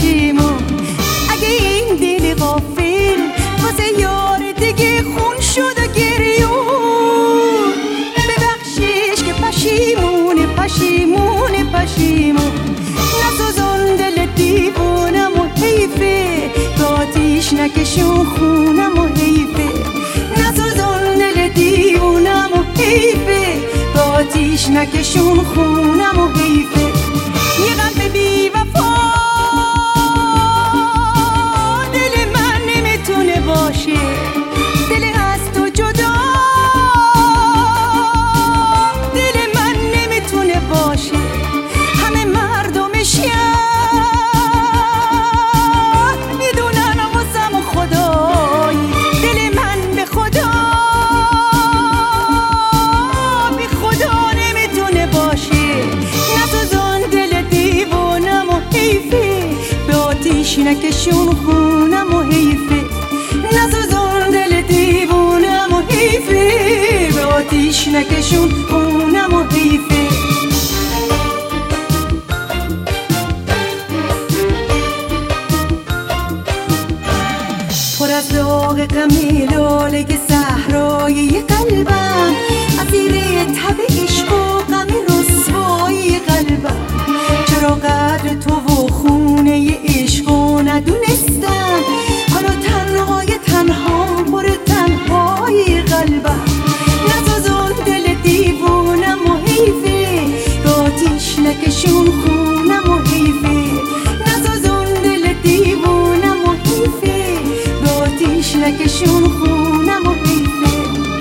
پشیمون. اگه این دل غافل واسه یار دیگه خون شد و گریون، ببخشیش که پشیمونه پشیمونه پشیمون. نسوزون دل دیوونم و حیفه، به آتیش نکشون خونم و حیفه. نسوزون دل دیوونم و حیفه، به آتیش نکشون خونم و حیفه. یه قلب بی وفا دل من نمیتونه باشه، دل از تو جدا دل من نمیتونه باشه. همه مردم شهر میدونن واسم خدایی، دل من به خدا بی خدا نمیتونه باشه. نسوزون دل دیوونم و حیفه، به آتیش نکشون خونم و حیفه. نسوزون دل دیوونم و حیفه، به آتیش نکشون خونم و حیفه. پر از داغ غم لاله صحرای قلبم، اسیر تب عشق و غم رسوای قلبم. چرا قدر تو و خونه عشقو ندونستم، حالا تنهای تنها پر تنهای قلبم. نسوزون دل دیوونم و حیفه، به آتیش نکشون خونم و حیفه. نسوزون دل دیوونم و حیفه، به آتیش نکشون خونم و حیفه.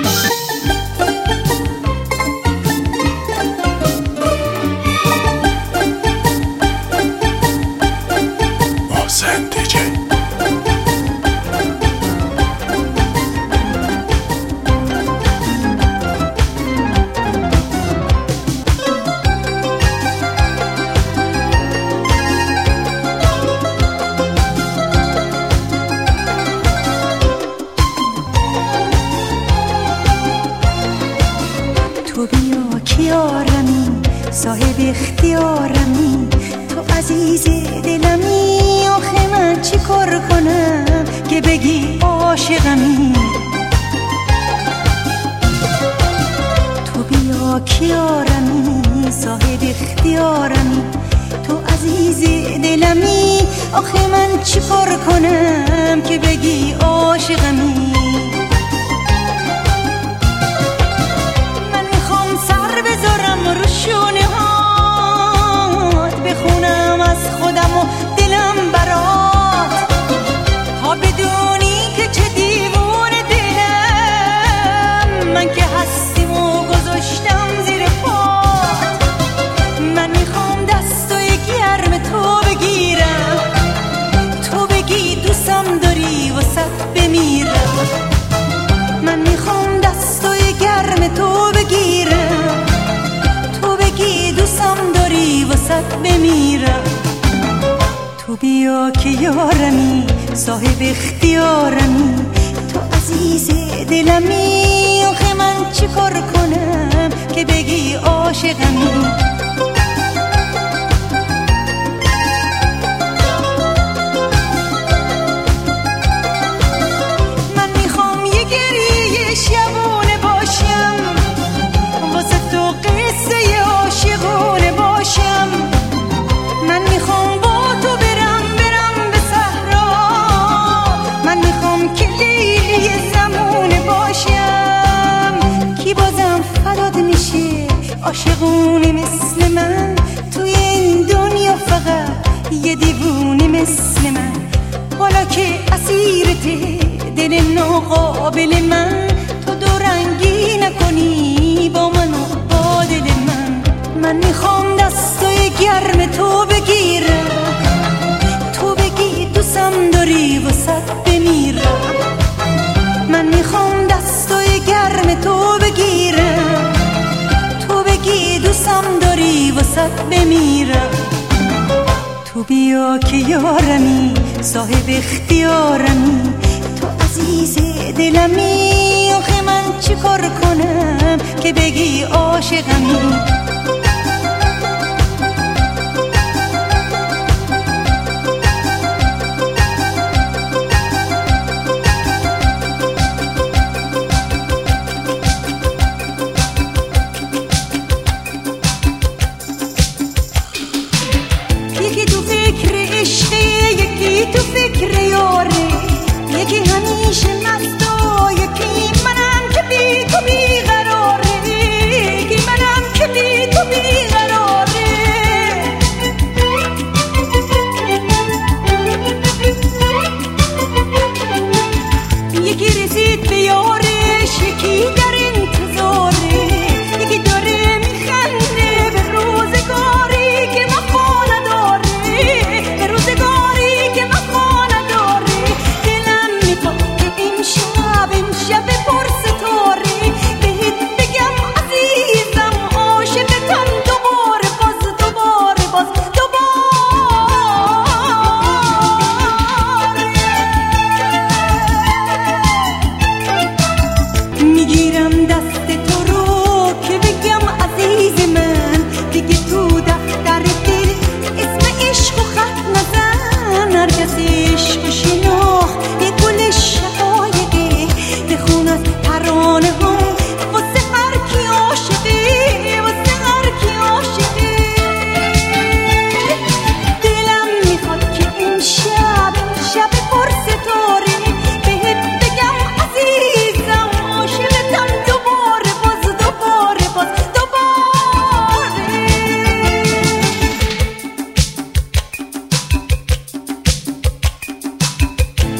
تو بیا کیارمی، صاحب اختیارمی، تو عزیز دلمی. آخه من چی کار کنم که بگی عاشقمی؟ تو بیا کیارمی، صاحب اختیارمی، تو عزیز دلمی. آخه من چی کار کنم که بگی عاشقمی؟ رو شونه هات بخونم از خودم و دلم برات، تا بدونی که چه دیوون دلم من که هستیم و گذاشتم زیر پات. من میخوام دستای گرم تو بگیرم، تو بگی دوستم داری واسه بمیرم. من میخوام دستای گرم تو بگیرم، دوستم داری واسه بمیرم. تو بیا که یارمی، صاحب اختیارمی، تو عزیز دلمی. آخه من چی کار کنم که بگی عاشقمی؟ من میخوام یه گریه شبونه باشم، واسه تو قصه عاشقونه باشم. من میخوام با تو برم به صحرا، من میخوام که لیلی زمونه باشم. کی بازم فدات میشه عاشقونه مثل من؟ توی این دنیا فقط یه دیوونه مثل من. حالا که اسیرته دل ناقابل من، تو دورنگی نکنی با من و با دل من. من میخوام دستای گرم تو بگیرم، تو بگی دوستم داری واسه بمیرم. من میخوام دستای گرم تو بگیرم، تو بگی دوستم داری واسه بمیرم. تو بیا که یارمی، صاحب اختیارمی، تو عزیز دلمی. آخه من چی کار کنم که بگی عاشقمی؟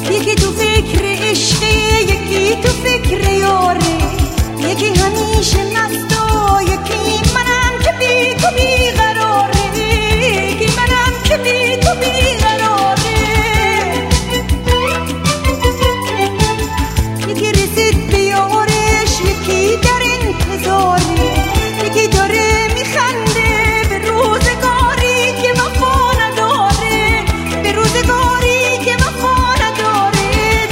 یکی تو فکر عشقی، یکی تو فکر یاری، یکی همیشه مست و یکی منم که بی تو بیقراره، یکی منم که بی تو بیقراره. یکی رسید به یارش، یکی در انتظاره، یکی داره میخنده به روزگاری که وفا نداره، به روزگاری که وفا نداره.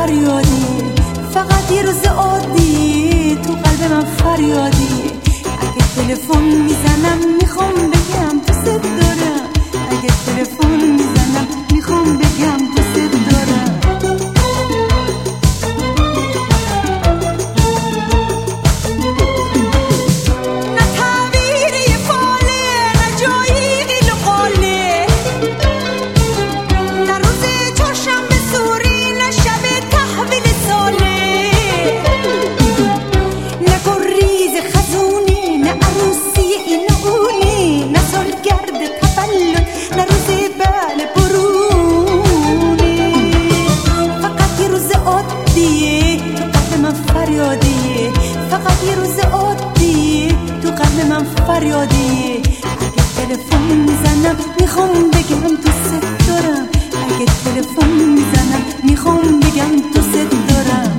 فریادی، فقط یه روز عادی تو قلب من فریادی. اگه تلفن میزنم میخوام بگم دوست دارم، اگه تلفن میزنم میخوام بگم دوست دارم. نه تعبیری فاله، نه جایی قیل و قاله، نه روز چهارشنبه سوری، نه شب تحویل ساله، نه گریز خزونی، نه عروسی این اونی، نه سالگرد تولد، نه روز بل برونی. فقط یه روز عادیه تو قلب من فریادیه، فقط یه روز عادیه تو قلب من فریادیه. اگه تلفن میزنم میخوام بگم دوست دارم، اگه تلفن میزنم میخوام بگم دوست دارم.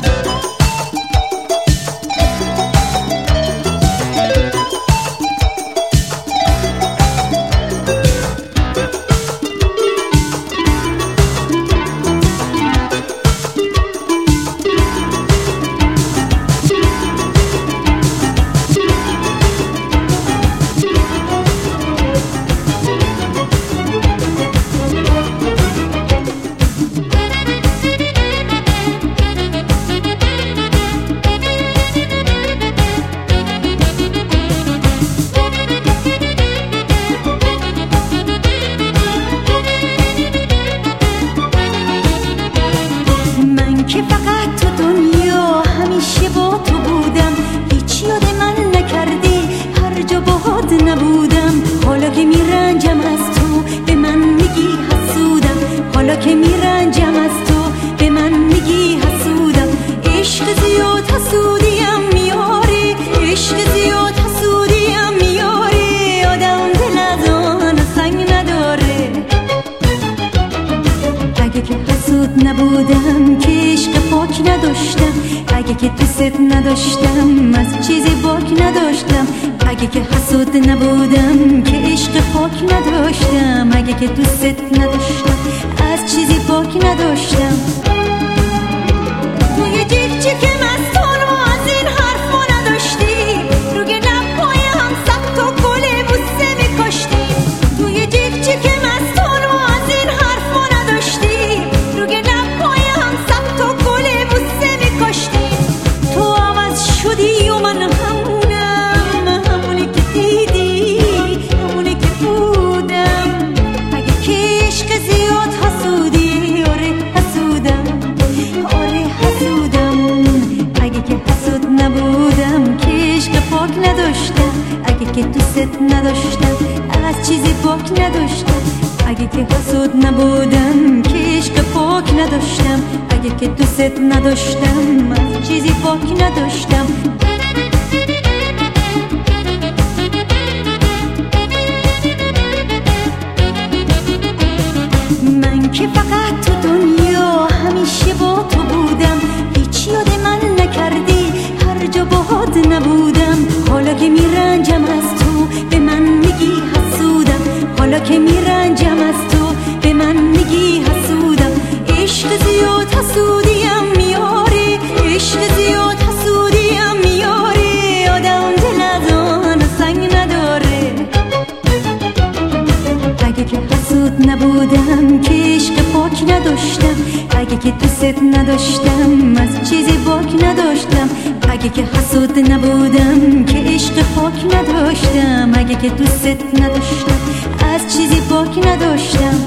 که فقط تو دنیا همیشه با تو بودم، هیچ یاد من نکردی، هر جا باهات نبودم. حالا که میرنجم از تو به من میگی حسودم، حالا که میرنجم از تو به من میگی حسودم. عشق زیاد حسودیم میاری، عشق زیاد حسودیم میاری، آدم دل از آن سنگ نداره. اگه که حسود نبودم که عشق پاک نداشتم، اگه که دوست نداشتم از چیزی باک نداشتم. اگه که حسود نبودم که عشق پاک نداشتم، اگه که دوست نداشتم از چیزی باک نداشتم. توی جیغ که مستان و از این حرفا نداشتی، روی لب‌های هم صد تا گل بوسه می‌کاشتی. توی جیغ که مستان و از این حرفا نداشتی، روی لب‌های هم صد تا گل بوسه می‌کاشتی. تو عوض شدی و من همونم، همونی که دیدی، همونی که بودم. اگه که عشق زیاد حسودی، آره حسودم، آره حسودم. اگه که حسود نبودم که عشق پاک نداشتم، اگه که دوست نداشتم از چیزی باک نداشتم. اگه که حسود نبودم که عشق پاک نداشتم، اگه که دوست نداشتم از چیزی باک نداشتم. من که فقط تو دنیا همیشه با تو بودم، هیچ یاد من نکردی، هر جا باهات نبودم. حالا که میرنجم از تو به من میگی حسودم، حالا که میرنجم از تو به من میگی حسودم. عشق زیاد حسودیم میاری، عشق زیاد حسودیم میاری، آدم دل از آن سنگ نداره. اگه که حسود نبودم که عشق پاک نداشتم، اگه که دوست نداشتم از چیزی باک نداشتم. اگه که حسود نبودم که عشق پاک نداشتم، اگه که دوست نداشتم از چیزی باک نداشتم.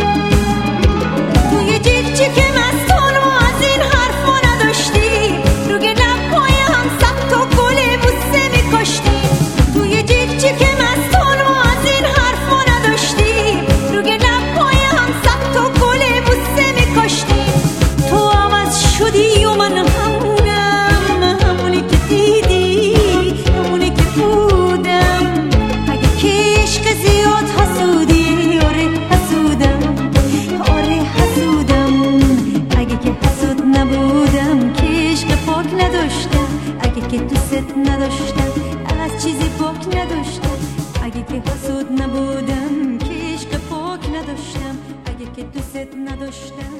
توی جیغ که مستان و از این حرفا نداشتی، روی لب‌های هم صد تا گل بوسه می‌کاشتی. توی جیغ که مستان و از این حرفا نداشتی، روی لب‌های هم صد تا گل بوسه می‌کاشتی. تو عوض شدی و من همونم، همونی که دیدی، همونی که بودم. اگه که عشق زیاد حسودی، آره حسودم، آره حسودم. اگه که حسود نبودم که عشق پاک نداشتم، اگه که دوست نداشتم از چیزی باک نداشتم. اگه که حسود نبودم که عشق پاک نداشتم، اگه که دوست نداشتم